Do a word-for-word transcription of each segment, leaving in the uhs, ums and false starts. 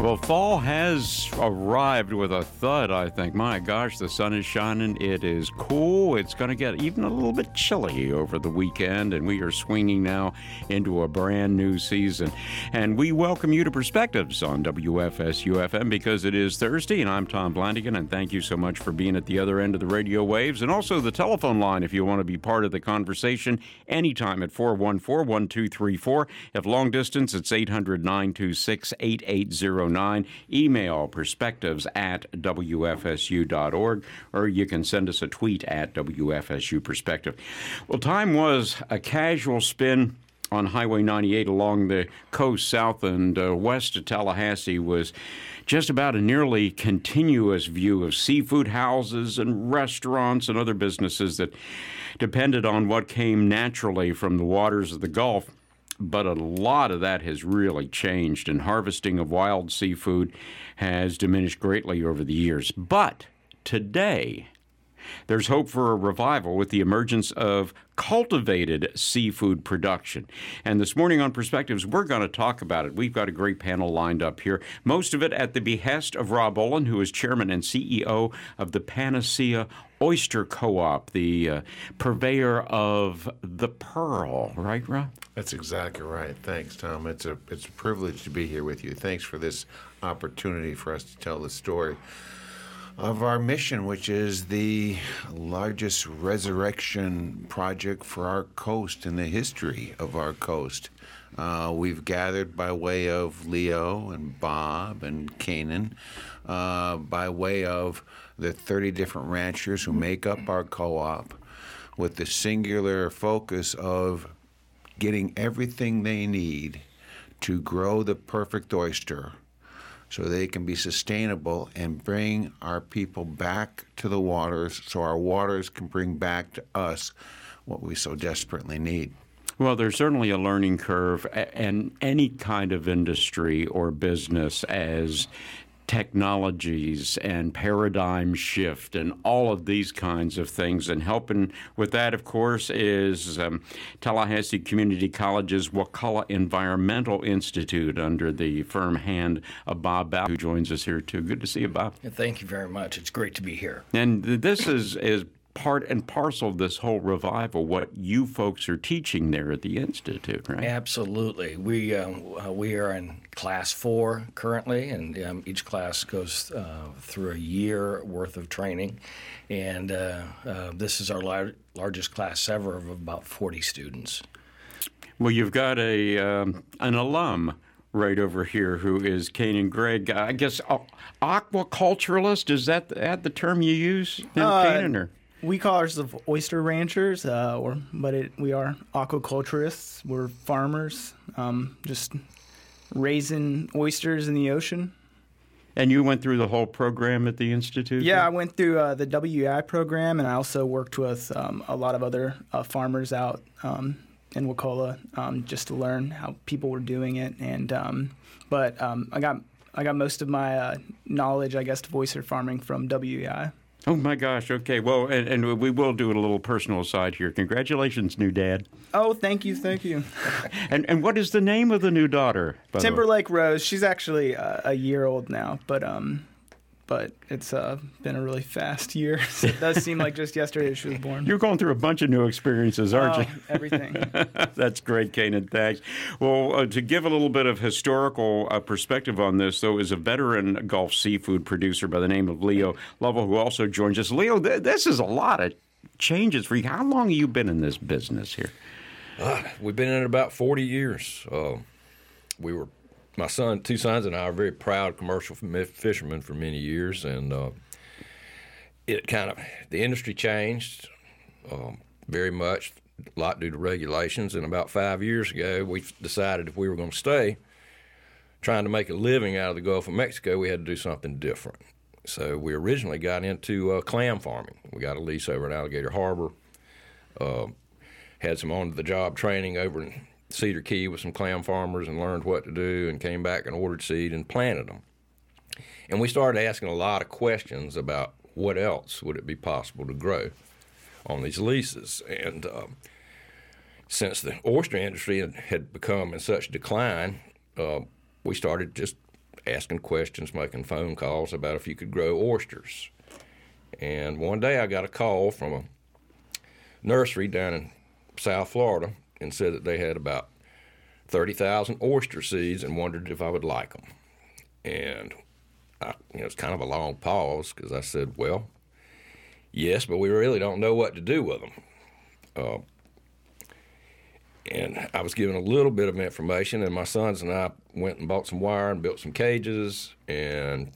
Well, fall has arrived with a thud, I think. My gosh, the sun is shining. It is cool. It's going to get even a little bit chilly over the weekend, and we are swinging now into a brand new season. And we welcome you to Perspectives on W F S U F M because it is Thursday, and I'm Tom Blandigan, and thank you so much for being at the other end of the radio waves, and also the telephone line if you want to be part of the conversation anytime at four one four, one two three four. If long distance, it's eight hundred, nine two six, eight eight zero nine. Email perspectives at W F S U dot org, or you can send us a tweet at W F S U Perspective. Well, time was a casual spin on Highway ninety-eight along the coast south and uh, west of Tallahassee was just about a nearly continuous view of seafood houses and restaurants and other businesses that depended on what came naturally from the waters of the Gulf. But a lot of that has really changed, and harvesting of wild seafood has diminished greatly over the years. But today, there's hope for a revival with the emergence of cultivated seafood production. And this morning on Perspectives, we're going to talk about it. We've got a great panel lined up here, most of it at the behest of Rob Olin, who is chairman and C E O of the Panacea Oyster Co-op, the uh, purveyor of the pearl. Right, Rob? That's exactly right. Thanks, Tom. It's a it's a privilege to be here with you. Thanks for this opportunity for us to tell the story of our mission, which is the largest resurrection project for our coast in the history of our coast. Uh, we've gathered by way of Leo and Bob and Canaan, uh, by way of the thirty different ranchers who make up our co-op, with the singular focus of getting everything they need to grow the perfect oyster so they can be sustainable and bring our people back to the waters so our waters can bring back to us what we so desperately need. Well, there's certainly a learning curve, and any kind of industry or business as technologies and paradigm shift and all of these kinds of things. And helping with that, of course, is um, Tallahassee Community College's Wakulla Environmental Institute under the firm hand of Bob Bell, who joins us here, too. Good to see you, Bob. Thank you very much. It's great to be here. And this is, is part and parcel of this whole revival, what you folks are teaching there at the Institute, right? Absolutely. We uh, we are in class four currently, and um, each class goes uh, through a year worth of training. And uh, uh, this is our lar- largest class ever of about forty students. Well, you've got a um, an alum right over here who is Canaan Gregg. I guess uh, aquaculturalist, is that, that the term you use in uh, Canaan? Or? We call ourselves oyster ranchers, uh, or but it, we are aquaculturists. We're farmers, um, just raising oysters in the ocean. And you went through the whole program at the Institute? Yeah, I went through uh, the W E I program, and I also worked with um, a lot of other uh, farmers out um, in Wakulla um, just to learn how people were doing it. And um, but um, I got I got most of my uh, knowledge, I guess, of oyster farming from W E I. Oh, my gosh. Okay. Well, and, and we will do a little personal side here. Congratulations, new dad. Oh, thank you. Thank you. and and what is the name of the new daughter? Timberlake Rose. She's actually uh, a year old now, but um, but it's uh, been a really fast year. So it does seem like just yesterday she was born. You're going through a bunch of new experiences, aren't oh, you? Everything. That's great, Canaan. Thanks. Well, uh, to give a little bit of historical uh, perspective on this, though, is a veteran Gulf seafood producer by the name of Leo Lovell, who also joins us. Leo, th- this is a lot of changes for you. How long have you been in this business here? Uh, we've been in it about forty years. Uh, we were, my son, two sons and I are very proud commercial fishermen for many years, and uh, it kind of, the industry changed um, very much, a lot due to regulations, and about five years ago we decided if we were going to stay trying to make a living out of the Gulf of Mexico, we had to do something different. So we originally got into uh, clam farming. We got a lease over in Alligator Harbor, uh, had some on-the-job training over in Cedar Key with some clam farmers and learned what to do, and came back and ordered seed and planted them. And we started asking a lot of questions about what else would it be possible to grow on these leases. And um, since the oyster industry had become in such decline, uh, we started just asking questions, making phone calls about if you could grow oysters. And one day I got a call from a nursery down in South Florida and said that they had about thirty thousand oyster seeds and wondered if I would like them. And I, you know, it's kind of a long pause because I said, well, yes, but we really don't know what to do with them. Uh, and I was given a little bit of information, and my sons and I went and bought some wire and built some cages, and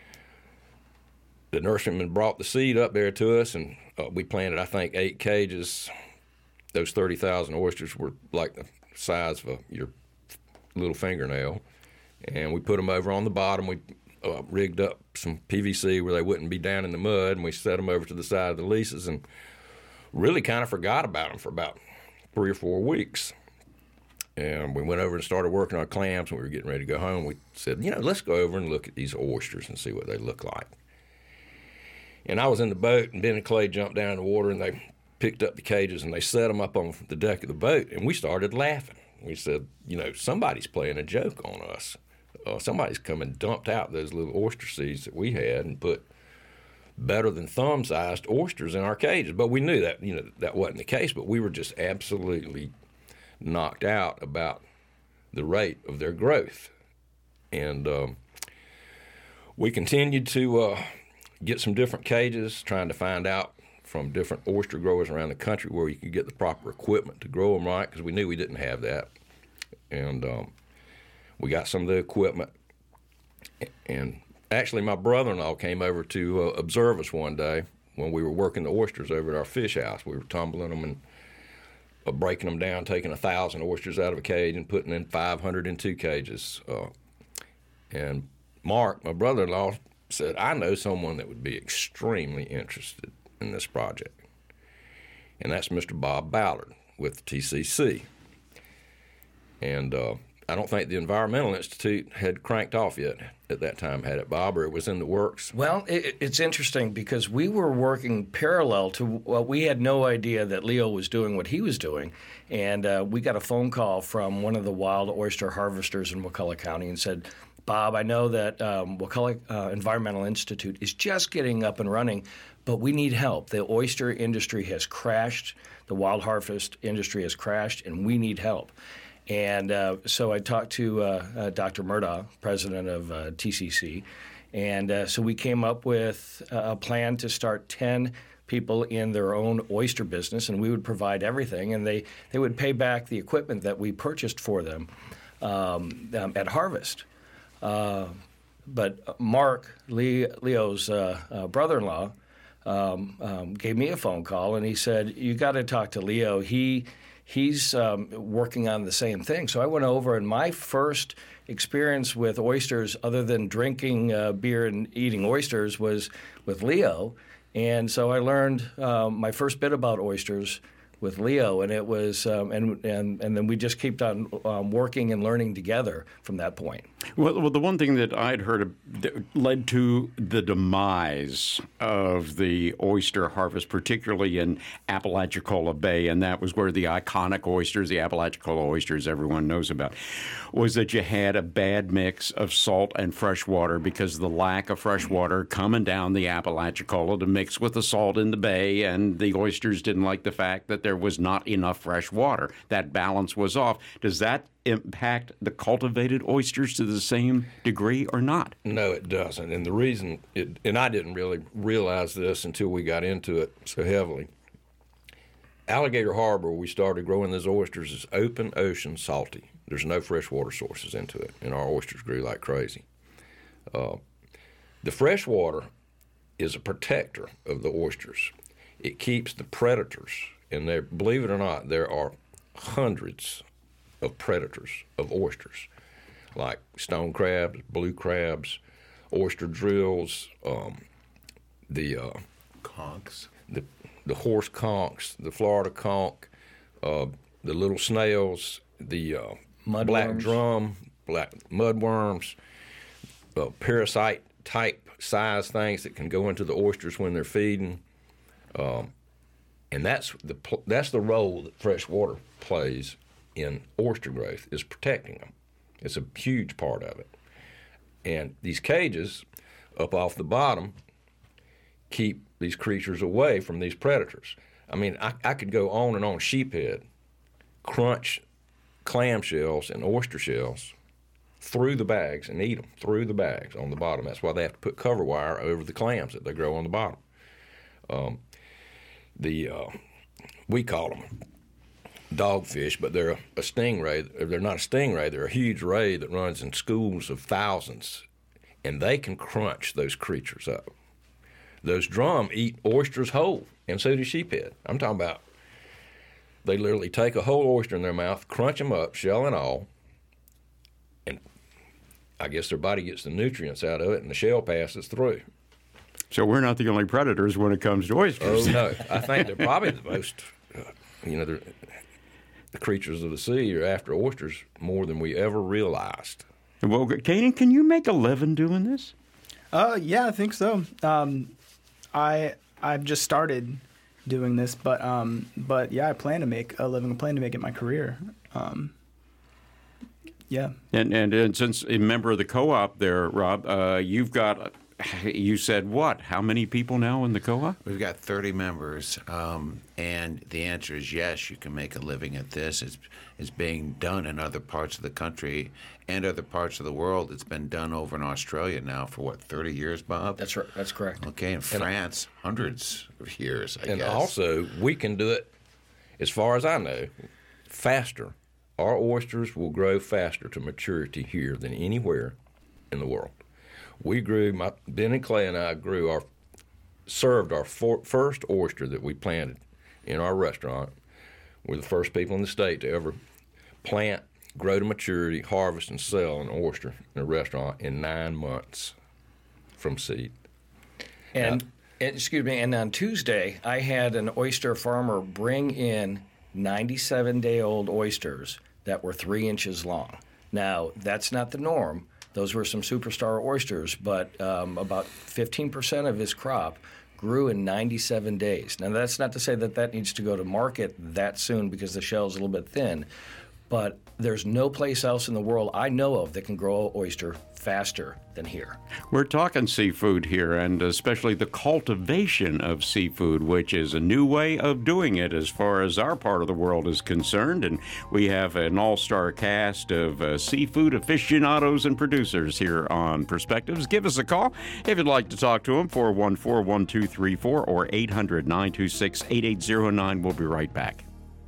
the nurseryman brought the seed up there to us, and uh, we planted, I think, eight cages. Those thirty thousand oysters were like the size of a, your little fingernail, and we put them over on the bottom. We uh, rigged up some P V C where they wouldn't be down in the mud, and we set them over to the side of the leases and really kind of forgot about them for about three or four weeks. And we went over and started working on clams, and we were getting ready to go home. We said, you know, let's go over and look at these oysters and see what they look like. And I was in the boat, and Ben and Clay jumped down in the water, and they picked up the cages, and they set them up on the deck of the boat, and we started laughing. We said, you know, somebody's playing a joke on us. Uh, somebody's come and dumped out those little oyster seeds that we had and put better than thumb-sized oysters in our cages. But we knew that, you know, that wasn't the case, but we were just absolutely knocked out about the rate of their growth. And um, we continued to uh, get some different cages, trying to find out from different oyster growers around the country where you could get the proper equipment to grow them right, because we knew we didn't have that. And um, we got some of the equipment. And actually, my brother-in-law came over to uh, observe us one day when we were working the oysters over at our fish house. We were tumbling them and uh, breaking them down, taking a thousand oysters out of a cage and putting in five hundred in two cages. Uh, and Mark, my brother-in-law, said, I know someone that would be extremely interested in this project. And that's Mister Bob Ballard with T C C. And uh, I don't think the Environmental Institute had cranked off yet at that time, had it, Bob, or it was in the works? Well, it, it's interesting because we were working parallel to, well, we had no idea that Leo was doing what he was doing. And uh, we got a phone call from one of the wild oyster harvesters in Wakulla County and said, Bob, I know that um, Wakulla uh, Environmental Institute is just getting up and running, but we need help. The oyster industry has crashed. The wild harvest industry has crashed, and we need help. And uh, so I talked to uh, uh, Doctor Murdaugh, president of uh, T C C, and uh, so we came up with a plan to start ten people in their own oyster business, and we would provide everything, and they, they would pay back the equipment that we purchased for them um, um, at harvest. Uh, but Mark, Lee, Leo's uh, uh, brother-in-law, um, um, gave me a phone call, and he said, you got to talk to Leo. He He's um, working on the same thing. So I went over, and my first experience with oysters, other than drinking uh, beer and eating oysters, was with Leo. And so I learned um, my first bit about oysters with Leo, and it was, um, and and and then we just kept on um, working and learning together from that point. Well, well, the one thing that I'd heard of that led to the demise of the oyster harvest, particularly in Apalachicola Bay, and that was where the iconic oysters, the Apalachicola oysters everyone knows about, was that you had a bad mix of salt and fresh water because of the lack of fresh water coming down the Apalachicola to mix with the salt in the bay, and the oysters didn't like the fact that there was not enough fresh water. That balance was off. Does that impact the cultivated oysters to the same degree or not? No, it doesn't. And the reason, it, and I didn't really realize this until we got into it so heavily. Alligator Harbor, we started growing those oysters, is open ocean salty. There's no fresh water sources into it, and our oysters grew like crazy. Uh, the fresh water is a protector of the oysters. It keeps the predators, and there, believe it or not, there are hundreds of predators of oysters, like stone crabs, blue crabs, oyster drills, um, the uh, Conchs, the the horse conchs, the Florida conch, uh, the little snails, the uh, black drum, black mudworms, uh, parasite type size things that can go into the oysters when they're feeding, um, and that's the that's the role that fresh water plays in oyster growth, is protecting them. It's a huge part of it. And these cages up off the bottom keep these creatures away from these predators. I mean, I, I could go on and on. Sheephead, crunch clamshells and oyster shells through the bags and eat them through the bags on the bottom. That's why they have to put cover wire over the clams that they grow on the bottom. Um, the uh, we call them dogfish, but they're a, a stingray. They're not a stingray. They're a huge ray that runs in schools of thousands, and they can crunch those creatures up. Those drum eat oysters whole, and so do sheephead. I'm talking about they literally take a whole oyster in their mouth, crunch them up, shell and all, and I guess their body gets the nutrients out of it, and the shell passes through. So we're not the only predators when it comes to oysters. Oh, no. I think they're probably the most, uh, you know, the creatures of the sea are after oysters more than we ever realized. Well, Caden, can you make a living doing this? Uh, yeah, I think so. Um, I I've just started doing this, but um, but yeah, I plan to make a living. I plan to make it my career. Um, yeah. And, and and since a member of the co-op there, Rob, uh, you've got. You said what? How many people now in the co-op? We've got thirty members, um, and the answer is yes, you can make a living at this. It's, it's being done in other parts of the country and other parts of the world. It's been done over in Australia now for, what, thirty years, Bob? That's right. That's correct. Okay, in France, hundreds of years, I and guess. And also, we can do it, as far as I know, faster. Our oysters will grow faster to maturity here than anywhere in the world. We grew, my, Ben and Clay and I grew our, served our for, first oyster that we planted in our restaurant. We're the first people in the state to ever plant, grow to maturity, harvest, and sell an oyster in a restaurant in nine months from seed. And, now, and excuse me, and on Tuesday, I had an oyster farmer bring in ninety-seven day old oysters that were three inches long. Now, that's not the norm. Those were some superstar oysters, but um, about fifteen percent of his crop grew in ninety-seven days. Now, that's not to say that that needs to go to market that soon because the shell's a little bit thin, but there's no place else in the world I know of that can grow an oyster faster than here. We're talking seafood here, and especially the cultivation of seafood, which is a new way of doing it as far as our part of the world is concerned. And we have an all-star cast of uh, seafood aficionados and producers here on Perspectives. Give us a call if you'd like to talk to them, four one four, one two three four or eight hundred, nine two six, eight eight zero nine. We'll be right back.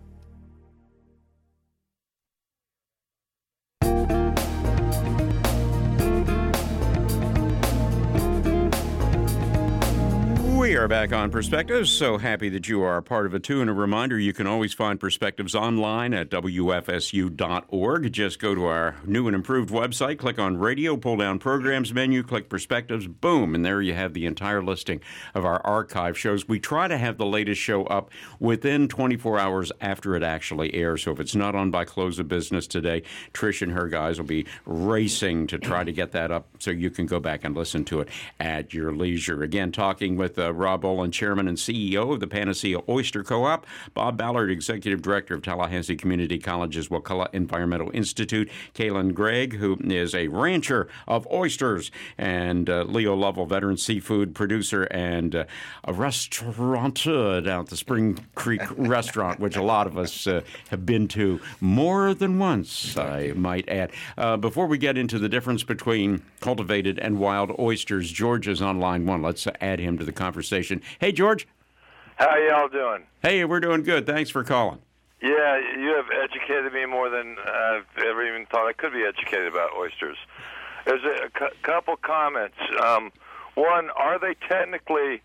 We are back on Perspectives. So happy that you are a part of it, too. And a reminder, you can always find Perspectives online at W F S U dot org. Just go to our new and improved website, click on Radio, pull down Programs menu, click Perspectives, boom, and there you have the entire listing of our archive shows. We try to have the latest show up within twenty-four hours after it actually airs. So if it's not on by close of business today, Trish and her guys will be racing to try to get that up so you can go back and listen to it at your leisure. Again, talking with uh, Rob Olin, Chairman and C E O of the Panacea Oyster Co-op, Bob Ballard, Executive Director of Tallahassee Community College's Wakulla Environmental Institute, Kaylin Gregg, who is a rancher of oysters, and uh, Leo Lovell, veteran seafood producer and uh, a restaurateur down at the Spring Creek Restaurant, which a lot of us uh, have been to more than once, I might add. Uh, before we get into the difference between cultivated and wild oysters, George is on line one. Let's uh, add him to the conversation. Hey, George. How y'all doing? Hey, we're doing good. Thanks for calling. Yeah, you have educated me more than I've ever even thought I could be educated about oysters. There's a, a cu- couple comments. Um, one, are they technically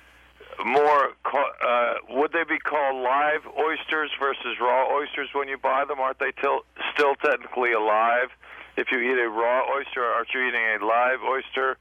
more, uh, would they be called live oysters versus raw oysters when you buy them? Aren't they till, still technically alive? If you eat a raw oyster, aren't you eating a live oyster?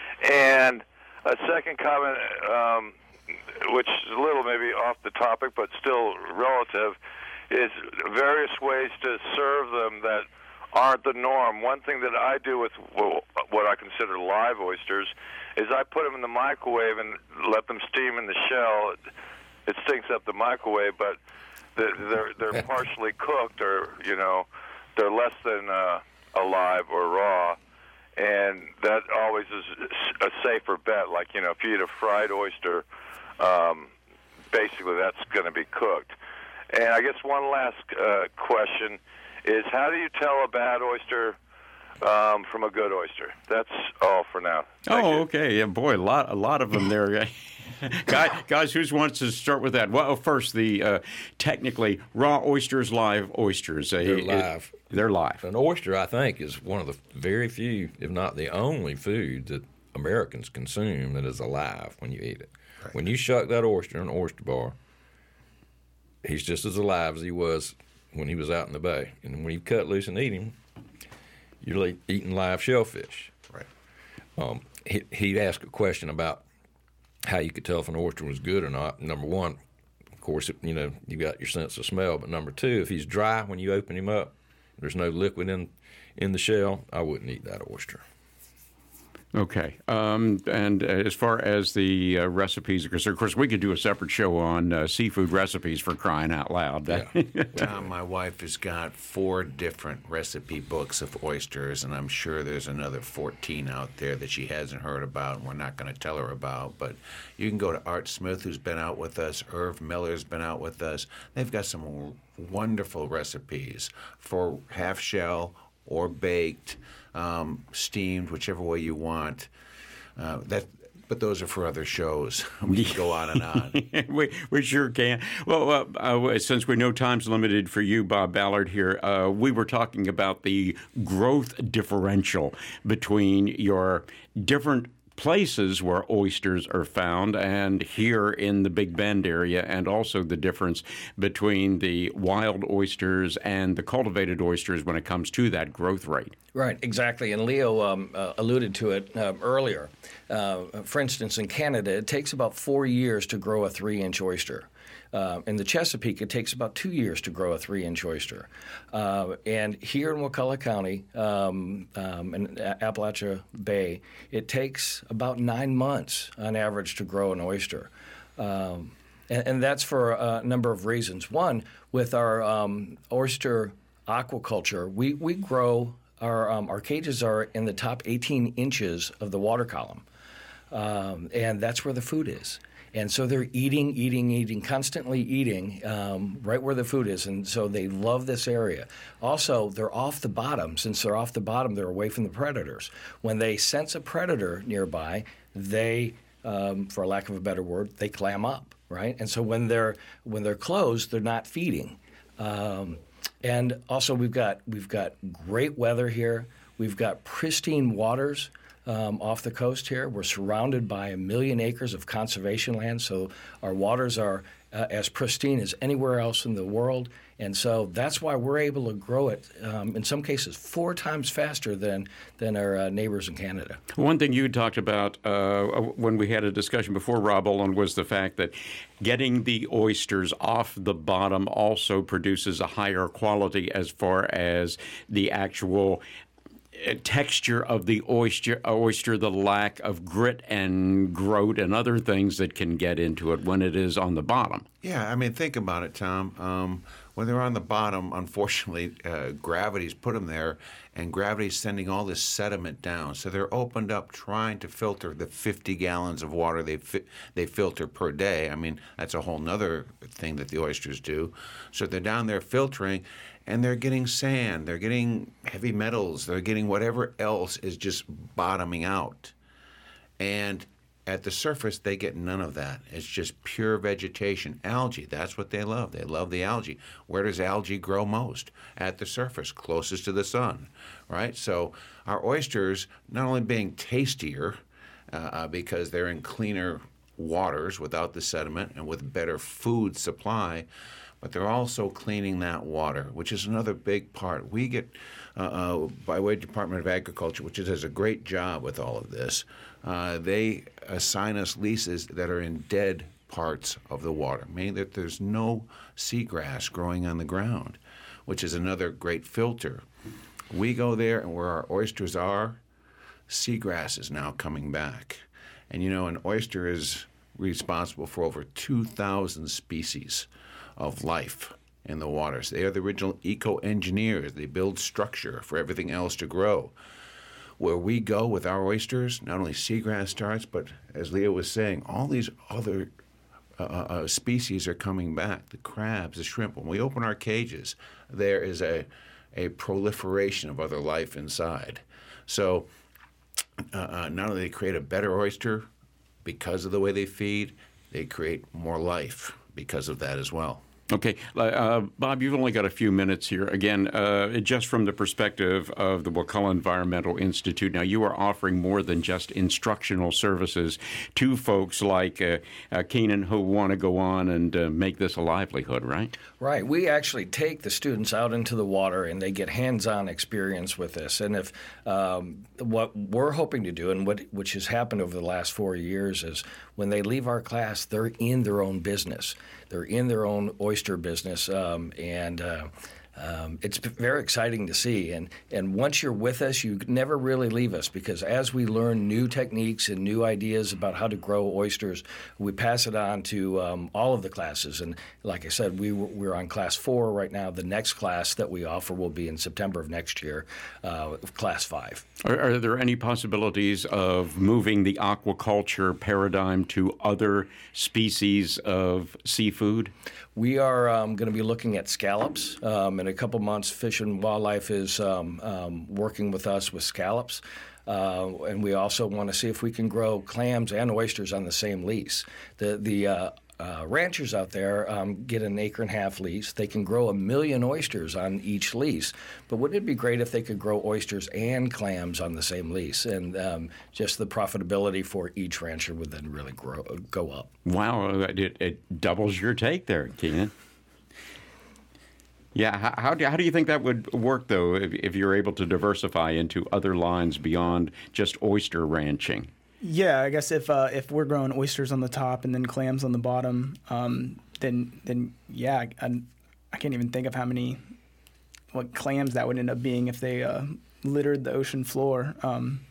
And a second comment, um, which is a little maybe off the topic but still relative, is various ways to serve them that aren't the norm. One thing that I do with what I consider live oysters is I put them in the microwave and let them steam in the shell. It, it stinks up the microwave, but they're they're, they're partially cooked, or you know, they're less than uh, alive or raw. and that always is a safer bet. Like, you know, if you eat a fried oyster, um, basically that's going to be cooked. And I guess one last uh, question is, how do you tell a bad oyster um, from a good oyster? That's all for now. Thank oh, you. okay. Yeah, boy, a lot, a lot of them there. guys, guys, who wants to start with that? Well, first, the uh, technically raw oysters, live oysters. Uh, They're it- live. They're live. An oyster, I think, is one of the very few, if not the only food that Americans consume that is alive when you eat it. Right. When you shuck that oyster in an oyster bar, he's just as alive as he was when he was out in the bay. And when you cut loose and eat him, you're like eating live shellfish. Right. Um, he, he asked a question about how you could tell if an oyster was good or not. Number one, of course, you know, you got your sense of smell. But number two, if he's dry when you open him up, there's no liquid in in the shell, I wouldn't eat that oyster. Okay. Um, and as far as the uh, recipes are concerned, of course, we could do a separate show on uh, seafood recipes, for crying out loud. Yeah. Tom, my wife has got four different recipe books of oysters, and I'm sure there's another fourteen out there that she hasn't heard about and we're not going to tell her about. But you can go to Art Smith, who's been out with us. Irv Miller's been out with us. They've got some wonderful recipes for half shell or baked, um, steamed, whichever way you want. Uh, that, but those are for other shows. We can go on and on. we, we sure can. Well, uh, uh, since we know time's limited for you, Bob Ballard, here, uh, we were talking about the growth differential between your different places where oysters are found and here in the Big Bend area, and also the difference between the wild oysters and the cultivated oysters when it comes to that growth rate. Right, exactly. And Leo um, uh, alluded to it um, earlier. Uh, for instance, in Canada, it takes about four years to grow a three-inch oyster. Uh, in the Chesapeake, it takes about two years to grow a three-inch oyster. Uh, and here in Wakulla County, um, um, in Appalachia Bay, it takes about nine months on average to grow an oyster. Um, and, and that's for a number of reasons. One, with our um, oyster aquaculture, we, we grow, our, um, our cages are in the top eighteen inches of the water column. Um, and that's where the food is. And so they're eating, eating, eating, constantly eating um, right where the food is. And so they love this area. Also, they're off the bottom. Since they're off the bottom, they're away from the predators. When they sense a predator nearby, they, um, for lack of a better word, they clam up, right? And so when they're when they're closed, they're not feeding. Um, and also, we've got we've got great weather here. We've got pristine waters. Um, off the coast here. We're surrounded by a million acres of conservation land, so our waters are uh, as pristine as anywhere else in the world. And so that's why we're able to grow it, um, in some cases, four times faster than, than our uh, neighbors in Canada. One thing you talked about uh, when we had a discussion before, Rob Olin, was the fact that getting the oysters off the bottom also produces a higher quality as far as the actual texture of the oyster, oyster, the lack of grit and groat and other things that can get into it when it is on the bottom. Yeah, I mean, think about it, Tom. Um, when they're on the bottom, unfortunately, uh, gravity's put them there, and gravity's sending all this sediment down. So they're opened up trying to filter the fifty gallons of water they fi- they filter per day. I mean, that's a whole nother thing that the oysters do. So they're down there filtering, and they're getting sand, they're getting heavy metals, they're getting whatever else is just bottoming out. And at the surface, they get none of that. It's just pure vegetation. Algae, that's what they love. They love the algae. Where does algae grow most? At the surface, closest to the sun, right? So our oysters, not only being tastier uh, because they're in cleaner waters without the sediment and with better food supply, but they're also cleaning that water, which is another big part. We get, uh, uh, by way of Department of Agriculture, which does a great job with all of this, uh, they assign us leases that are in dead parts of the water, meaning that there's no seagrass growing on the ground, which is another great filter. We go there, and where our oysters are, seagrass is now coming back. And, you know, an oyster is responsible for over two thousand species of life in the waters. They are the original eco-engineers. They build structure for everything else to grow. where we go with our oysters, not only seagrass starts, but as Leo was saying, all these other uh, uh, species are coming back. The crabs, the shrimp. When we open our cages, there is a a proliferation of other life inside. So uh, uh, not only they create a better oyster because of the way they feed, they create more life because of that as well. Okay. Uh, Bob, you've only got a few minutes here. Again, uh, just from the perspective of the Wakulla Environmental Institute, now you are offering more than just instructional services to folks like uh, uh, Keenan who want to go on and uh, make this a livelihood, right? Right. We actually take the students out into the water and they get hands-on experience with this. And if um, what we're hoping to do, and what which has happened over the last four years, is when they leave our class, they're in their own business. They're in their own oyster business, um, and uh, um, it's very exciting to see. And and once you're with us, you never really leave us, because as we learn new techniques and new ideas about how to grow oysters, we pass it on to um, all of the classes. And like I said, we we're on class four right now. The next class that we offer will be in September of next year, uh, class five. Are, are there any possibilities of moving the aquaculture paradigm to other species of seafood? We are um, going to be looking at scallops. Um, in a couple months, Fish and Wildlife is um, um, working with us with scallops. Uh, and we also want to see if we can grow clams and oysters on the same lease. The the uh, uh, ranchers out there um, get an acre and a half lease. They can grow a million oysters on each lease. But wouldn't it be great if they could grow oysters and clams on the same lease? And um, just the profitability for each rancher would then really grow go up. Wow, it, it doubles your take there, Keenan. Yeah, how, how, do, how do you think that would work, though, if, if you're able to diversify into other lines beyond just oyster ranching? Yeah, I guess if uh, if we're growing oysters on the top and then clams on the bottom, um, then then yeah, I, I can't even think of how many what clams that would end up being if they uh, littered the ocean floor. Um,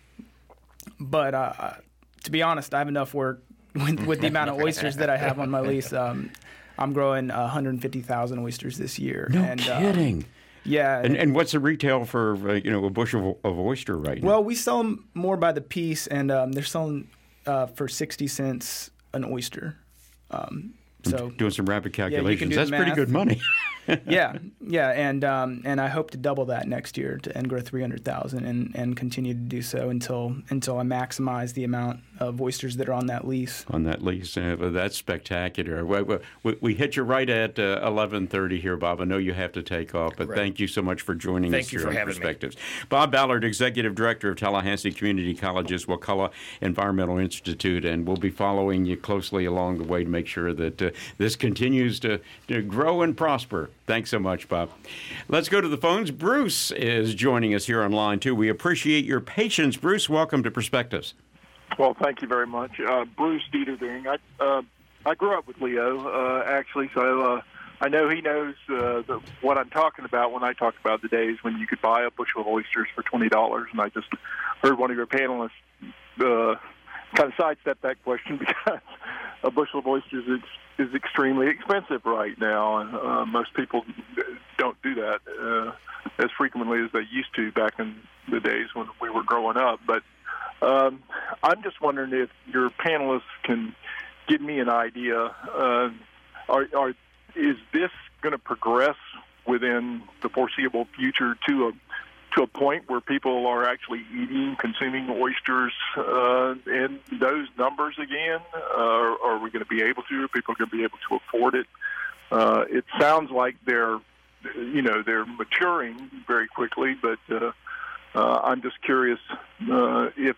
but uh, to be honest, I have enough work with, with the amount of oysters that I have on my lease. Um, I'm growing one hundred fifty thousand oysters this year. No and, kidding. Uh, yeah. And, and what's the retail for uh, you know a bushel of oyster right now? Well, we sell them more by the piece, and um, they're selling uh, for sixty cents an oyster. Um, so doing some rapid yeah, calculations, that's pretty good money. yeah, yeah, and um, and I hope to double that next year to and grow three hundred thousand, and and continue to do so until until I maximize the amount of oysters that are on that lease. On that lease, uh, that's spectacular. We, we, we hit you right at uh, eleven thirty here, Bob. I know you have to take off, but Right. thank you so much for joining Thank us you here for on having me. Perspectives. Bob Ballard, Executive Director of Tallahassee Community College's Wakulla Environmental Institute, and we'll be following you closely along the way to make sure that uh, this continues to, to grow and prosper. Thanks so much, Bob. Let's go to the phones. Bruce is joining us here on line two. We appreciate your patience. Bruce, welcome to Perspectives. Well, thank you very much. Uh, Bruce Dieterding. I uh, I grew up with Leo, uh, actually, so uh, I know he knows uh, the, what I'm talking about when I talk about the days when you could buy a bushel of oysters for twenty dollars, and I just heard one of your panelists uh, kind of sidestep that question because a bushel of oysters is, is extremely expensive right now, and uh, most people don't do that uh, as frequently as they used to back in the days when we were growing up, but Um, I'm just wondering if your panelists can give me an idea. Uh, are, are, is this going to progress within the foreseeable future to a to a point where people are actually eating, consuming oysters uh, in those numbers again? Uh, are we going to be able to? Are people going to be able to afford it? Uh, it sounds like they're, you know, they're maturing very quickly, but uh, Uh, I'm just curious uh, if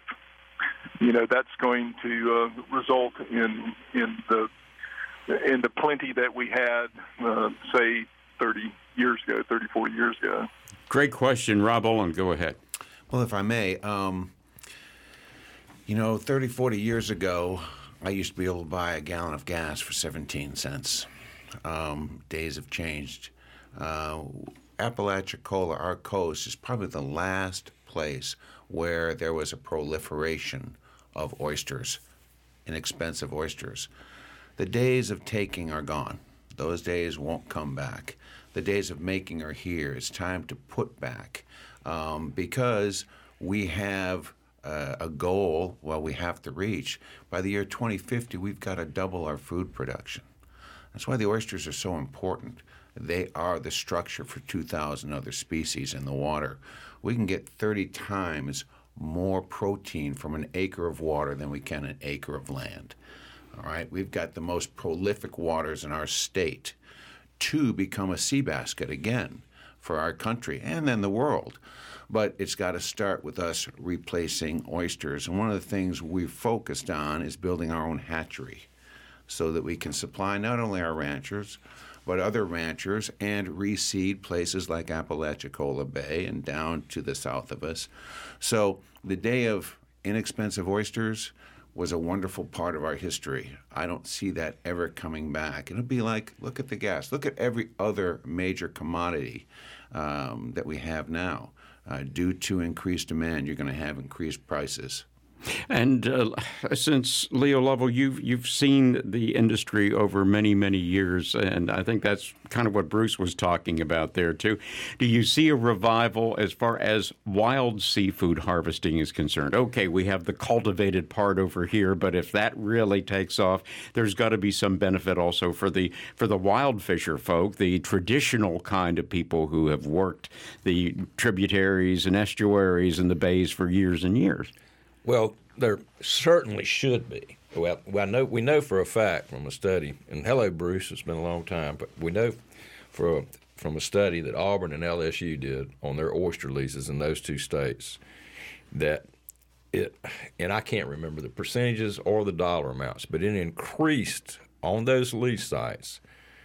you know that's going to uh, result in in the in the plenty that we had, uh, say, thirty years ago, thirty-four years ago. Great question. Rob Olin, go ahead. Well, if I may, um, you know, thirty, forty years ago, I used to be able to buy a gallon of gas for seventeen cents. Um, days have changed. Uh, Apalachicola, our coast, is probably the last place where there was a proliferation of oysters, inexpensive oysters. The days of taking are gone. Those days won't come back. The days of making are here. It's time to put back um, because we have uh, a goal, well, we have to reach. By the year twenty fifty, we've got to double our food production. That's why the oysters are so important. They are the structure for two thousand other species in the water. We can get thirty times more protein from an acre of water than we can an acre of land. All right, we've got the most prolific waters in our state to become a sea basket again for our country and then the world. But it's got to start with us replacing oysters. And one of the things we've focused on is building our own hatchery so that we can supply not only our ranchers, but other ranchers and reseed places like Apalachicola Bay and down to the south of us. So the day of inexpensive oysters was a wonderful part of our history. I don't see that ever coming back. It'll be like, look at the gas. Look at every other major commodity um, that we have now. Uh, due to increased demand, you're going to have increased prices. And uh, since Leo Lovell, you've you've seen the industry over many many years, and I think that's kind of what Bruce was talking about there too. Do you see a revival as far as wild seafood harvesting is concerned? Okay, we have the cultivated part over here, but if that really takes off, there's got to be some benefit also for the for the wild fisher folk, the traditional kind of people who have worked the tributaries and estuaries and the bays for years and years. Well, there certainly should be. Well, I know we know for a fact from a study, and hello, Bruce, it's been a long time, but we know for a, from a study that Auburn and L S U did on their oyster leases in those two states that it, and I can't remember the percentages or the dollar amounts, but it increased on those lease sites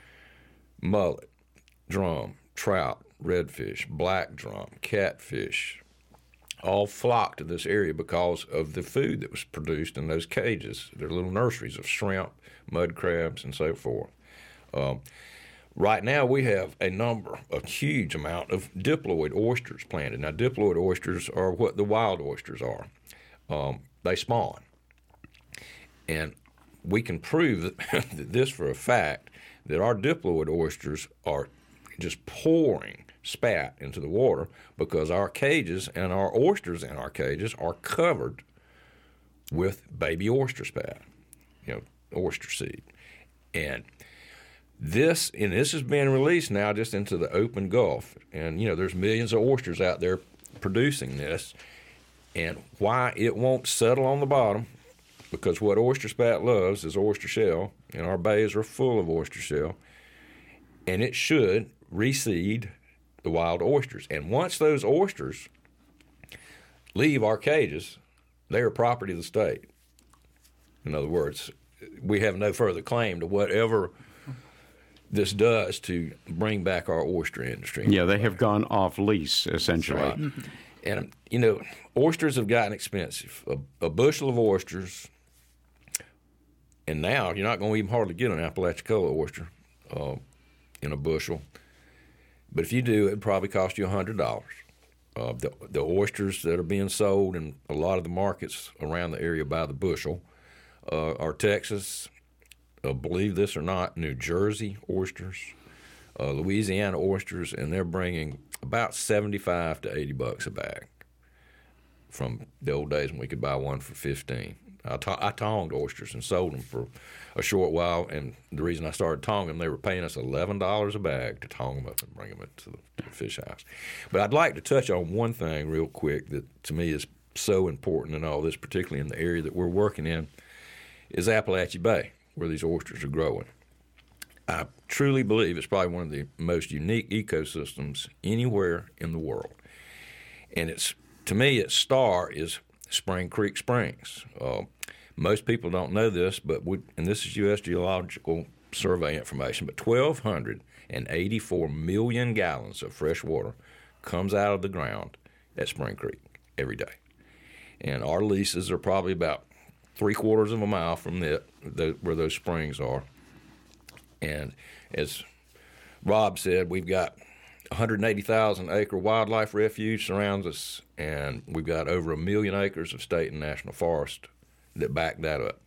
mullet, drum, trout, redfish, black drum, catfish, all flocked to this area because of the food that was produced in those cages. They're little nurseries of shrimp, mud crabs, and so forth. Um, right now, we have a number, a huge amount of diploid oysters planted. Now, diploid oysters are what the wild oysters are. Um, they spawn. And we can prove that this for a fact, that our diploid oysters are just pouring spat into the water because our cages and our oysters in our cages are covered with baby oyster spat, you know, oyster seed. And this, and this is being released now just into the open Gulf. And, you know, there's millions of oysters out there producing this. And why it won't settle on the bottom, because what oyster spat loves is oyster shell, and our bays are full of oyster shell. And it should reseed the wild oysters. And once those oysters leave our cages, they are property of the state. In other words, we have no further claim to whatever this does to bring back our oyster industry. Yeah, they have gone off lease, essentially. Right. And, you know, oysters have gotten expensive. A, a bushel of oysters, and now you're not going to even hardly get an Apalachicola oyster uh, in a bushel. But if you do, it'd probably cost you one hundred dollars. Uh, the, the oysters that are being sold in a lot of the markets around the area by the bushel uh, are Texas, uh, believe this or not, New Jersey oysters, uh, Louisiana oysters, and they're bringing about seventy-five to eighty bucks a bag from the old days when we could buy one for fifteen. I, ta- I tonged oysters and sold them for a short while, and the reason I started tonging them, they were paying us eleven dollars a bag to tong them up and bring them to the, to the fish house. But I'd like to touch on one thing real quick that to me is so important in all this, particularly in the area that we're working in, is Appalachia Bay, where these oysters are growing. I truly believe it's probably one of the most unique ecosystems anywhere in the world. And it's, to me, its star is Spring Creek Springs. Uh, most people don't know this, but we, and this is U S Geological Survey information, but one thousand two hundred eighty-four million gallons of fresh water comes out of the ground at Spring Creek every day. And our leases are probably about three quarters of a mile from the, the where those springs are. And as Rob said, we've got one hundred eighty thousand acre wildlife refuge surrounds us, and we've got over a million acres of state and national forest that back that up.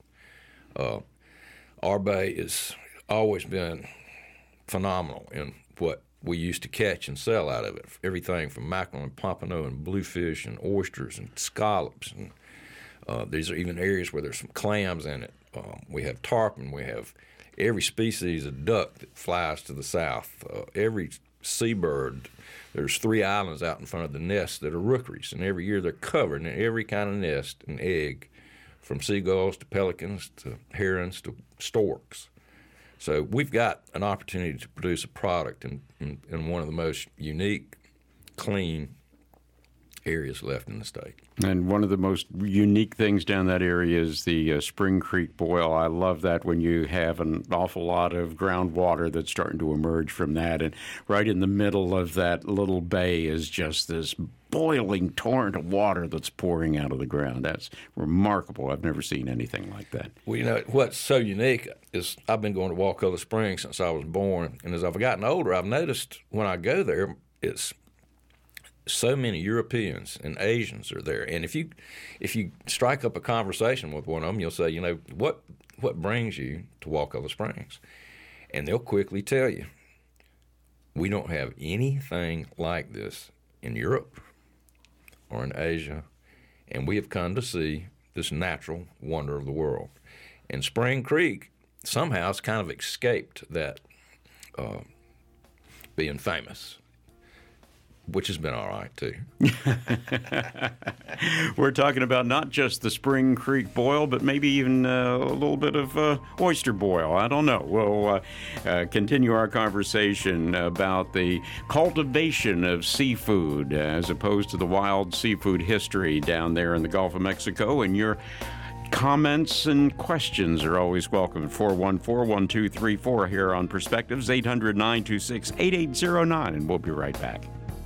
Uh, our bay has always been phenomenal in what we used to catch and sell out of it. Everything from mackerel and pompano and bluefish and oysters and scallops. And uh, these are even areas where there's some clams in it. Um, we have tarpon. We have every species of duck that flies to the south. Uh, every seabird. There's three islands out in front of the nests that are rookeries, and every year they're covered in every kind of nest and egg, from seagulls to pelicans to herons to storks. So we've got an opportunity to produce a product in, in, in one of the most unique, clean areas left in the state. And one of the most unique things down that area is the uh, Spring Creek boil. I love that when you have an awful lot of groundwater that's starting to emerge from that. And right in the middle of that little bay is just this boiling torrent of water that's pouring out of the ground. That's remarkable. I've never seen anything like that. Well, you know, what's so unique is I've been going to Wakulla Springs since I was born. And as I've gotten older, I've noticed when I go there, it's so many Europeans and Asians are there, and if you if you strike up a conversation with one of them, you'll say, you know, what what brings you to Wakulla Springs, and they'll quickly tell you, we don't have anything like this in Europe or in Asia, and we have come to see this natural wonder of the world. And Spring Creek somehow has kind of escaped that uh, being famous, which has been all right, too. We're talking about not just the Spring Creek boil, but maybe even uh, a little bit of uh, oyster boil. I don't know. We'll uh, uh, continue our conversation about the cultivation of seafood as opposed to the wild seafood history down there in the Gulf of Mexico. And your comments and questions are always welcome. four one four, one two three four here on Perspectives, eight hundred, nine two six, eight eight zero nine, and we'll be right back.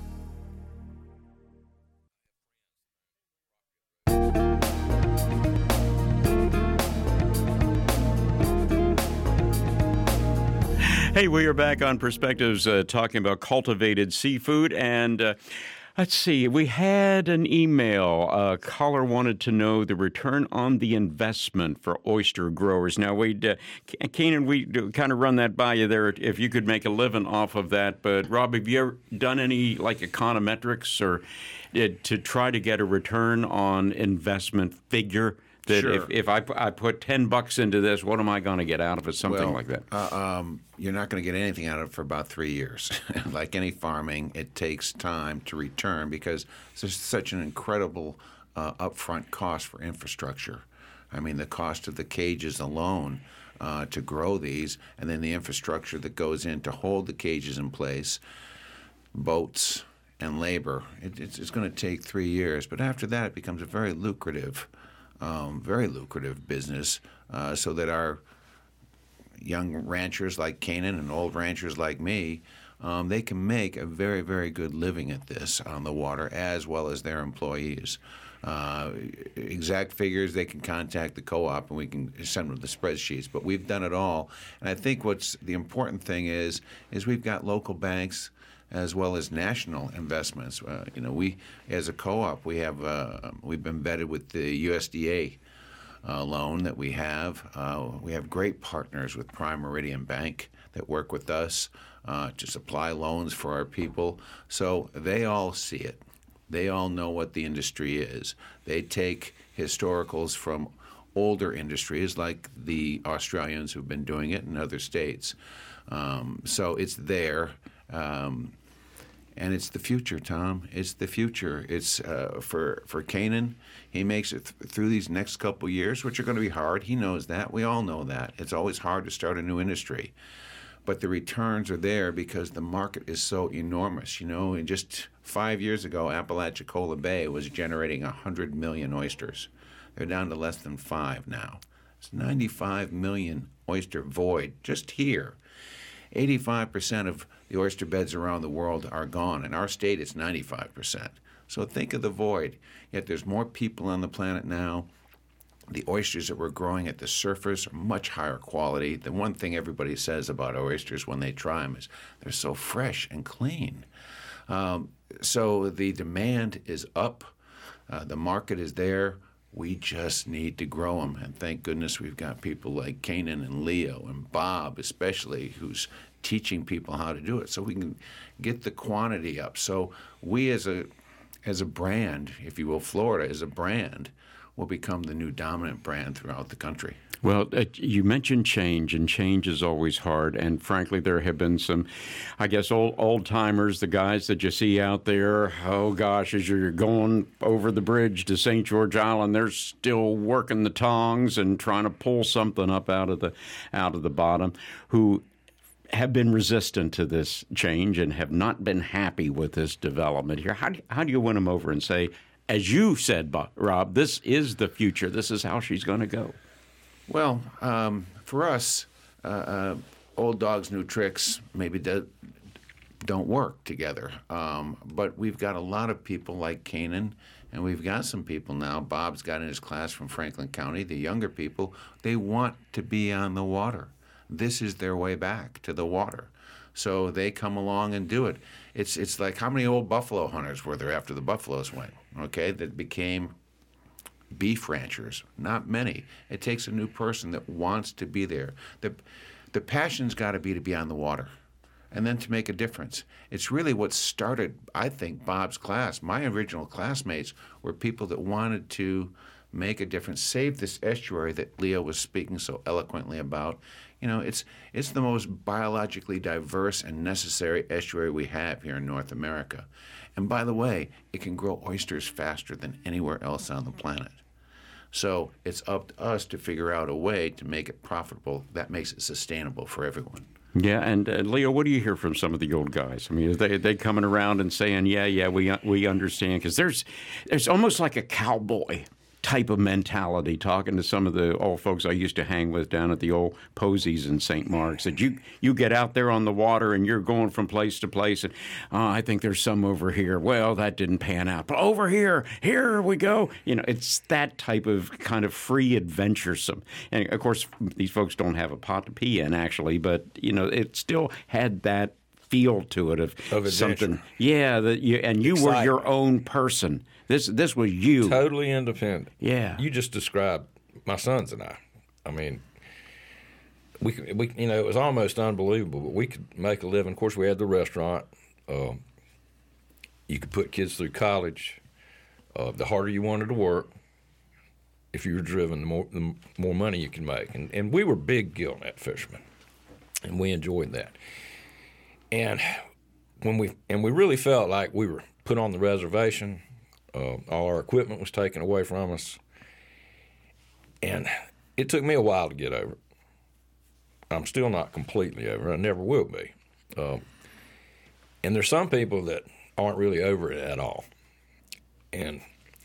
Hey, we are back on Perspectives uh, talking about cultivated seafood, and uh, let's see, we had an email. A caller wanted to know the return on the investment for oyster growers. Now, we'd, uh, Keenan, we kind of run that by you there if you could make a living off of that, but Rob, have you ever done any like econometrics or uh, to try to get a return on investment figure? That Sure. if, if I, I put ten bucks into this, what am I going to get out of it? Something well, like that. Uh, um, you're not going to get anything out of it for about three years. Like any farming, it takes time to return because there's such an incredible uh, upfront cost for infrastructure. I mean, the cost of the cages alone uh, to grow these, and then the infrastructure that goes in to hold the cages in place, boats and labor. It, it's it's going to take three years. But after that, it becomes a very lucrative Um, very lucrative business, uh, so that our young ranchers like Canaan and old ranchers like me, um, they can make a very, very good living at this on the water, as well as their employees. Uh, exact figures, they can contact the co-op and we can send them the spreadsheets. But we've done it all. And I think what's the important thing is, is we've got local banks as well as national investments. Uh, you know, we, as a co-op, we have uh, we've been vetted with the U S D A uh, loan that we have. Uh, we have great partners with Prime Meridian Bank that work with us uh, to supply loans for our people. So they all see it. They all know what the industry is. They take historicals from older industries like the Australians who've been doing it in other states. Um, so it's there. Um, and it's the future, Tom. It's the future. It's uh, for for Canaan. He makes it th- through these next couple years, which are going to be hard. He knows that. We all know that. It's always hard to start a new industry. But the returns are there because the market is so enormous. You know, and just five years ago, Apalachicola Bay was generating one hundred million oysters. They're down to less than five now. It's ninety-five million oyster void just here. eighty-five percent of the oyster beds around the world are gone. In our state, it's ninety-five percent. So think of the void. Yet there's more people on the planet now. The oysters that we're growing at the surface are much higher quality. The one thing everybody says about oysters when they try them is they're so fresh and clean. Um, so the demand is up. Uh, the market is there. We just need to grow them. And thank goodness we've got people like Canaan and Leo and Bob especially, who's teaching people how to do it so we can get the quantity up. So we as a as a brand, if you will, Florida as a brand, will become the new dominant brand throughout the country. Well, uh, you mentioned change, and change is always hard. And frankly, there have been some, I guess, old old timers, the guys that you see out there. Oh gosh, as you're going over the bridge to Saint George Island, they're still working the tongs and trying to pull something up out of the out of the bottom. Who have been resistant to this change and have not been happy with this development here. How do, how do you win them over and say, as you said, Bob, Rob, this is the future. This is how she's going to go. Well, um, for us, uh, uh, old dogs, new tricks maybe do, don't work together. Um, but we've got a lot of people like Kanan, and we've got some people now. Bob's got in his class from Franklin County, the younger people. They want to be on the water. This is their way back to the water. So they come along and do it. It's it's like how many old buffalo hunters were there after the buffaloes went, okay, that became beef ranchers? Not many. It takes a new person that wants to be there. The, the passion's got to be to be on the water and then to make a difference. It's really what started, I think, Bob's class. My original classmates were people that wanted to make a difference, save this estuary that Leo was speaking so eloquently about. You know, it's it's the most biologically diverse and necessary estuary we have here in North America. And by the way, it can grow oysters faster than anywhere else on the planet. So it's up to us to figure out a way to make it profitable that makes it sustainable for everyone. Yeah, and uh, Leo, what do you hear from some of the old guys? I mean, are they they coming around and saying, "Yeah, yeah, we we understand"? Because there's there's almost like a cowboy type of mentality, talking to some of the old folks I used to hang with down at the old Posies in Saint Mark's, that you you get out there on the water and you're going from place to place, and oh, I think there's some over here. Well, that didn't pan out, but over here, here we go. You know, it's that type of kind of free adventuresome. And of course, these folks don't have a pot to pee in, actually, but you know, it still had that feel to it of, of something. Yeah, that you and you Excitement. Were your own person. This this was you. Totally independent. Yeah. You just described my sons and I. I mean, we we you know, it was almost unbelievable, but we could make a living. Of course, we had the restaurant. Uh, you could put kids through college. Uh, the harder you wanted to work, if you were driven, the more the more money you could make. And and we were big gill net fishermen, and we enjoyed that. And when we and we really felt like we were put on the reservation. Uh, all our equipment was taken away from us, and it took me a while to get over it. I'm still not completely over it. I never will be. Uh, and there's some people that aren't really over it at all. And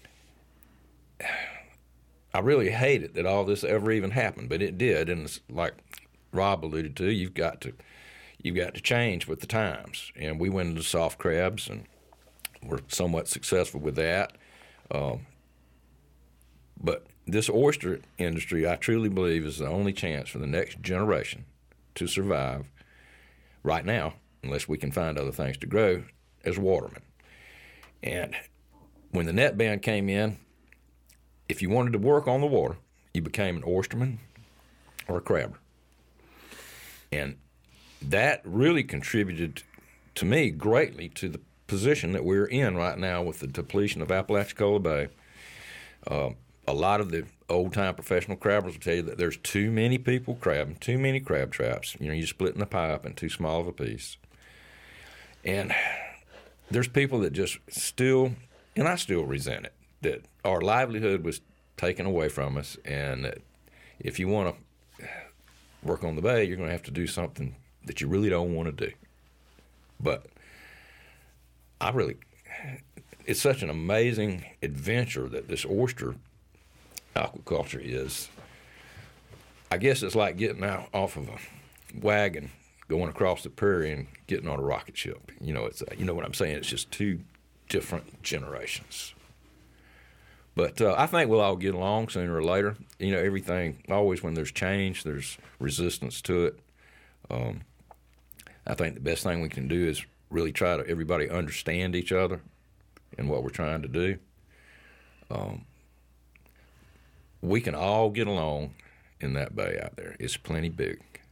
I really hate it that all this ever even happened, but it did. And it's like Rob alluded to, you've got to you've got to change with the times. And we went into soft crabs, and we're somewhat successful with that. Um, but this oyster industry, I truly believe, is the only chance for the next generation to survive right now, unless we can find other things to grow, as watermen. And when the net ban came in, if you wanted to work on the water, you became an oysterman or a crabber. And that really contributed to me greatly to the position that we're in right now with the depletion of Apalachicola Bay. Uh, a lot of the old-time professional crabbers will tell you that there's too many people crabbing, too many crab traps. You know, you're splitting the pie up in too small of a piece. And there's people that just still, and I still resent it, that our livelihood was taken away from us, and that if you want to work on the bay, you're going to have to do something that you really don't want to do. But I really, it's such an amazing adventure that this oyster aquaculture is. I guess it's like getting out off of a wagon, going across the prairie, and getting on a rocket ship. You know, it's you know what I'm saying. It's just two different generations. But uh, I think we'll all get along sooner or later. You know, everything, always when there's change, there's resistance to it. Um, I think the best thing we can do is really try to everybody understand each other and what we're trying to do. Um, we can all get along in that bay out there. It's plenty big.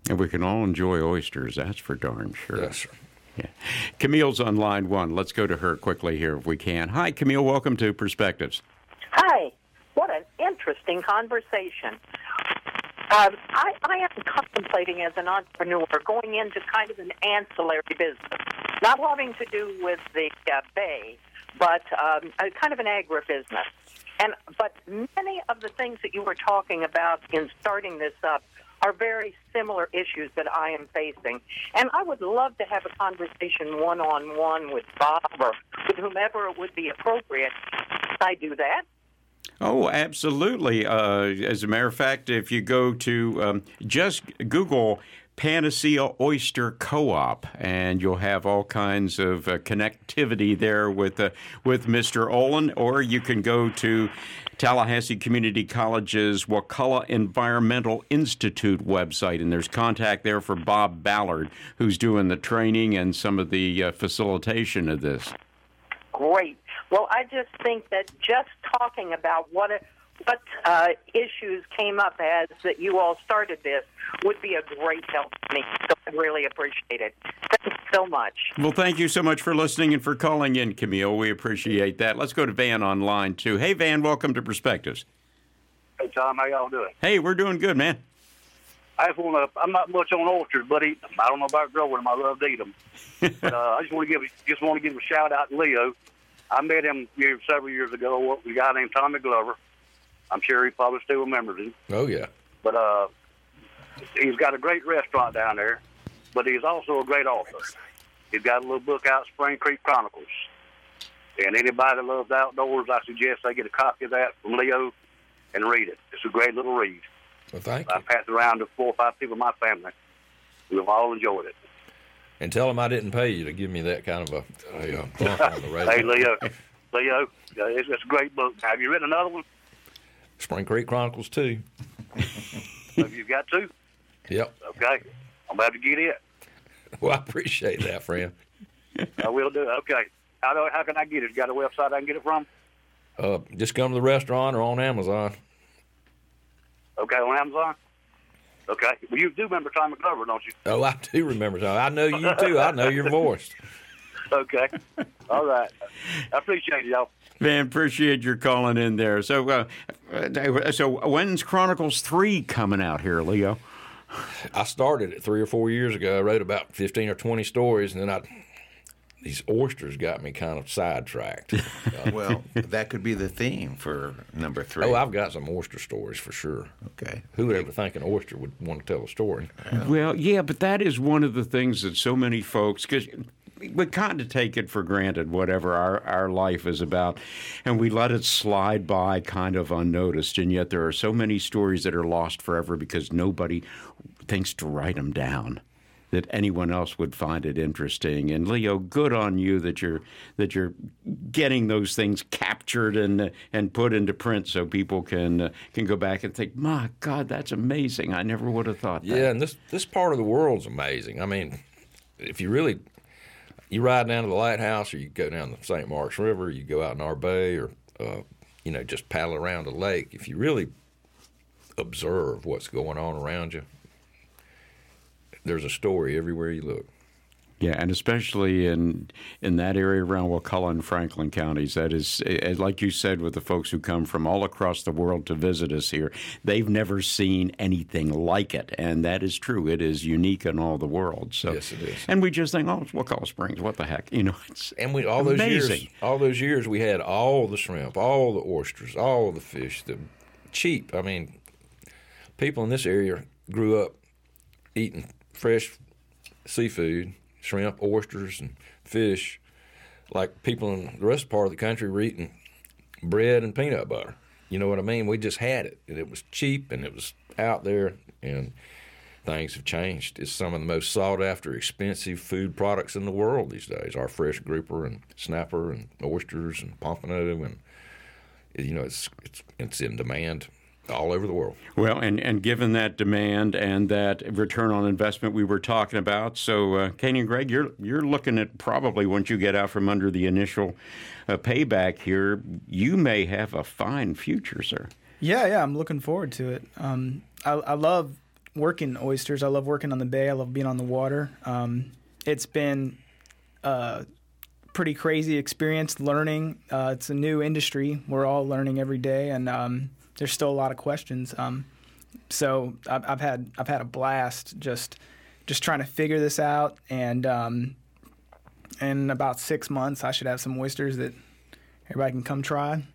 And we can all enjoy oysters, that's for darn sure. Yes, sir. Yeah. Camille's on line one. Let's go to her quickly here if we can. Hi, Camille. Welcome to Perspectives. Hi. What an interesting conversation. Uh, I, I am contemplating as an entrepreneur going into kind of an ancillary business, not having to do with the uh, bay, but um, a kind of an agribusiness. And but many of the things that you were talking about in starting this up are very similar issues that I am facing. And I would love to have a conversation one-on-one with Bob or with whomever it would be appropriate. Can I do that? Oh, absolutely. Uh, as a matter of fact, if you go to um, just Google Panacea Oyster Co-op, and you'll have all kinds of uh, connectivity there with uh, with Mister Olin, or you can go to Tallahassee Community College's Wakulla Environmental Institute website, and there's contact there for Bob Ballard, who's doing the training and some of the uh, facilitation of this. Great. Well, I just think that just talking about what a, what uh, issues came up as that you all started this would be a great help to me. So I really appreciate it. Thank you so much. Well, thank you so much for listening and for calling in, Camille. We appreciate that. Let's go to Van on line two. Hey, Van, welcome to Perspectives. Hey, Tom, how y'all doing? Hey, we're doing good, man. I just want to. I'm not much on oysters, but eating them. I don't know about growing them. I love to eat them. But uh, I just want to give just want to give a shout out to Leo. I met him years, several years ago. A guy named Tommy Glover. I'm sure he probably still remembers him. Oh yeah. But uh, he's got a great restaurant down there. But he's also a great author. He's got a little book out, Spring Creek Chronicles. And anybody that loves outdoors, I suggest they get a copy of that from Leo and read it. It's a great little read. Well, thank I you. passed it around to four or five people in my family. We've all enjoyed it. And tell him I didn't pay you to give me that kind of a, a, a bump on the radio. Hey, Leo, Leo, uh, it's, it's a great book. Have you written another one? Spring Creek Chronicles two. Have you got two? Yep. Okay. I'm about to get it. Well, I appreciate that, friend. I will do it. Okay. How, do, how can I get it? You got a website I can get it from? Uh, just come to the restaurant or on Amazon. Okay, on Amazon? Okay. Well, you do remember Tommy Glover, don't you? Oh, I do remember. Tom. I know you too. I know your voice. Okay. All right. I appreciate it, y'all. Man, appreciate your calling in there. So, uh, so when's Chronicles three coming out here, Leo? I started it three or four years ago. I wrote about fifteen or twenty stories, and then I these oysters got me kind of sidetracked. Uh, Well, that could be the theme for number three. oh, I've got some oyster stories for sure. Okay. Who would ever think an oyster would want to tell a story? Well, yeah, but that is one of the things that so many folks, because we kind of take it for granted, whatever our, our life is about, and we let it slide by kind of unnoticed, and yet there are so many stories that are lost forever because nobody thinks to write them down, that anyone else would find it interesting. And Leo, good on you that you're that you're getting those things captured and and put into print so people can uh, can go back and think, my God, that's amazing. I never would have thought that. Yeah, and this this part of the world's amazing. I mean, if you really you ride down to the lighthouse, or you go down the Saint Marks River, you go out in our bay, or uh, you know, just paddle around the lake. If you really observe what's going on around you, there's a story everywhere you look. Yeah, and especially in in that area around Wakulla and Franklin counties, that is, like you said, with the folks who come from all across the world to visit us here, they've never seen anything like it, and that is true. It is unique in all the world. So, Yes, it is. And we just think, oh, it's Wakulla Springs. What the heck, you know? It's And we all those amazing. years, all those years, we had all the shrimp, all the oysters, all the fish, the cheap. I mean, people in this area grew up eating fresh seafood, shrimp, oysters, and fish, like people in the rest part of the country were eating bread and peanut butter. You know what I mean? We just had it, and it was cheap, and it was out there, and things have changed. It's some of the most sought-after, expensive food products in the world these days, our fresh grouper and snapper and oysters and pompano, and, you know, it's it's, it's in demand all over the world. Well, and, and given that demand and that return on investment we were talking about, so uh, Katie and Greg, you're you're looking at probably once you get out from under the initial uh, payback here, you may have a fine future, sir. Yeah, yeah, I'm looking forward to it. Um, I, I love working oysters. I love working on the bay. I love being on the water. Um, it's been a pretty crazy experience learning. Uh, it's a new industry. We're all learning every day, and um, there's still a lot of questions. Um, so I've, I've had I've had a blast just just trying to figure this out. And um, in about six months, I should have some oysters that everybody can come try.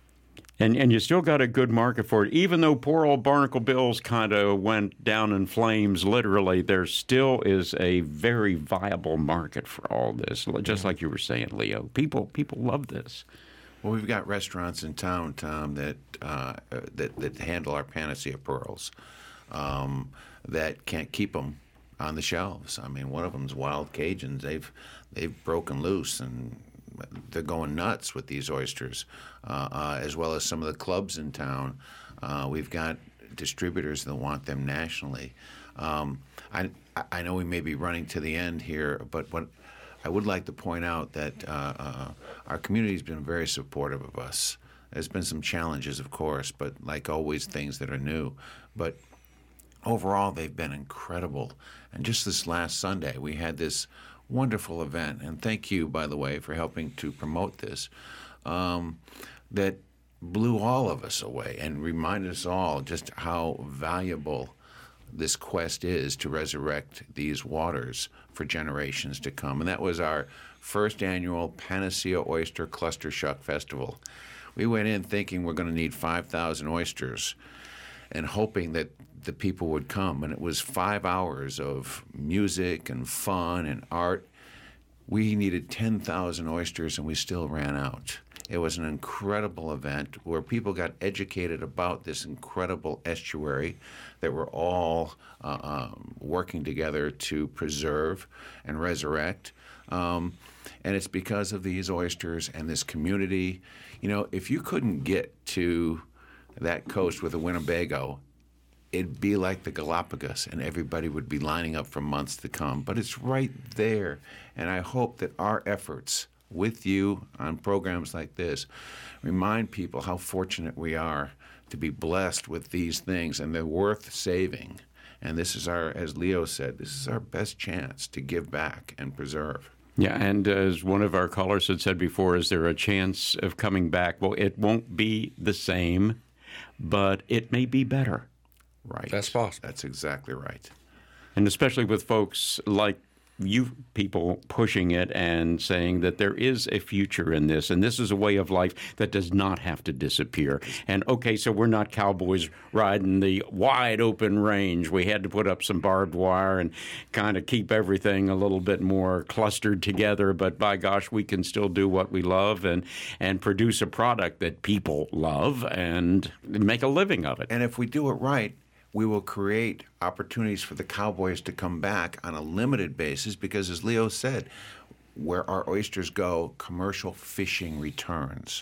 And and you still got a good market for it. Even though poor old Barnacle Bills kind of went down in flames, literally, there still is a very viable market for all this. Just like you were saying, Leo. People people love this. Well, we've got restaurants in town, Tom, that uh, that, that handle our Panacea pearls um, that can't keep them on the shelves. I mean, one of them's Wild Cajuns. They've they've broken loose, and they're going nuts with these oysters, uh, uh, as well as some of the clubs in town. Uh, we've got distributors that want them nationally. Um, I, I know we may be running to the end here, but what I would like to point out that uh, uh, our community has been very supportive of us. There's been some challenges, of course, but like always, things that are new. But overall, they've been incredible. And just this last Sunday, we had this wonderful event, and thank you, by the way, for helping to promote this, um, that blew all of us away and reminded us all just how valuable this quest is to resurrect these waters for generations to come. And that was our first annual Panacea Oyster Cluster Shuck Festival. We went in thinking we're going to need five thousand oysters and hoping that the people would come. And it was five hours of music and fun and art. We needed ten thousand oysters, and we still ran out. It was an incredible event where people got educated about this incredible estuary that we're all uh, um, working together to preserve and resurrect. Um, and it's because of these oysters and this community. You know, if you couldn't get to that coast with a Winnebago, it'd be like the Galapagos, and everybody would be lining up for months to come. But it's right there, and I hope that our efforts with you on programs like this remind people how fortunate we are to be blessed with these things, and they're worth saving. And this is our, as Leo said, this is our best chance to give back and preserve. Yeah, and as one of our callers had said before, is there a chance of coming back? Well, it won't be the same, but it may be better. Right. That's possible. That's exactly right. And especially with folks like you people pushing it and saying that there is a future in this, and this is a way of life that does not have to disappear. And okay, so we're not cowboys riding the wide open range. We had to put up some barbed wire and kind of keep everything a little bit more clustered together, but by gosh, we can still do what we love and and produce a product that people love and make a living of it. And if we do it right, we will create opportunities for the cowboys to come back on a limited basis because, as Leo said, where our oysters go, commercial fishing returns.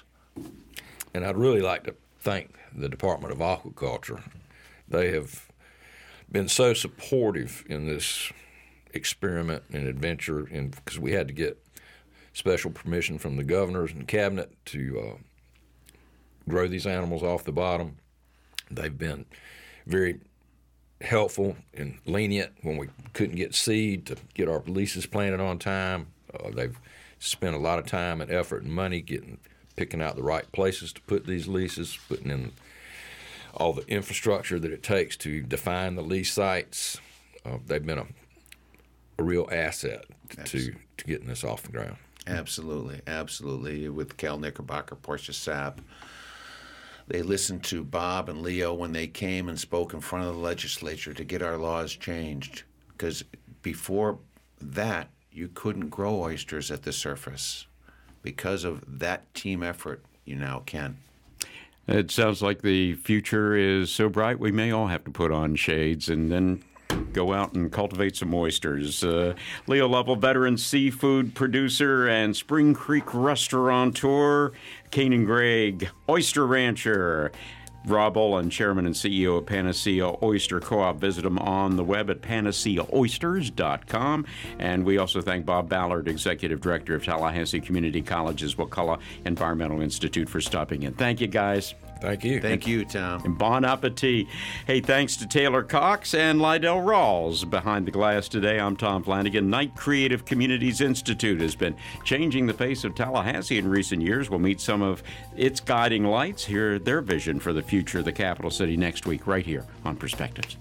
And I'd really like to thank the Department of Aquaculture. They have been so supportive in this experiment and adventure, because we had to get special permission from the governors and cabinet to uh, grow these animals off the bottom. They've been very helpful and lenient when we couldn't get seed to get our leases planted on time. Uh, they've spent a lot of time and effort and money getting picking out the right places to put these leases, putting in all the infrastructure that it takes to define the lease sites. Uh, they've been a, a real asset to, to getting this off the ground. Absolutely, absolutely. With Cal Knickerbocker, Portia Sapp, they listened to Bob and Leo when they came and spoke in front of the legislature to get our laws changed. Because before that, you couldn't grow oysters at the surface. Because of that team effort, you now can. It sounds like the future is so bright we may all have to put on shades and then go out and cultivate some oysters. Uh, Leo Lovell, veteran seafood producer and Spring Creek restaurateur. Kanan Gregg, oyster rancher. Rob Olin, chairman and C E O of Panacea Oyster Co-op. Visit them on the web at panacea oysters dot com. And we also thank Bob Ballard, executive director of Tallahassee Community College's Wakulla Environmental Institute, for stopping in. Thank you, guys. Thank you. Thank you, Tom. And bon appetit. Hey, thanks to Taylor Cox and Lydell Rawls behind the glass today. I'm Tom Flanagan. Knight Creative Communities Institute has been changing the face of Tallahassee in recent years. We'll meet some of its guiding lights, hear their vision for the future of the capital city next week, right here on Perspectives.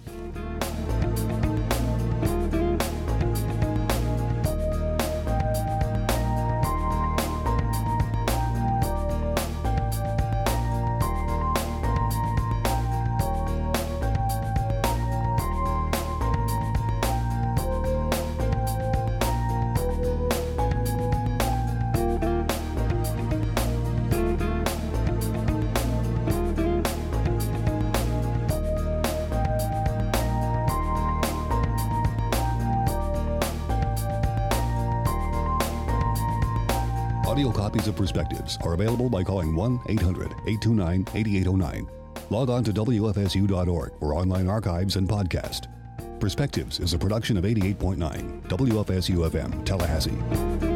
Audio copies of Perspectives are available by calling one eight hundred eight two nine eight eight zero nine. Log on to W F S U dot org for online archives and podcast. Perspectives is a production of eighty-eight point nine W F S U F M, Tallahassee.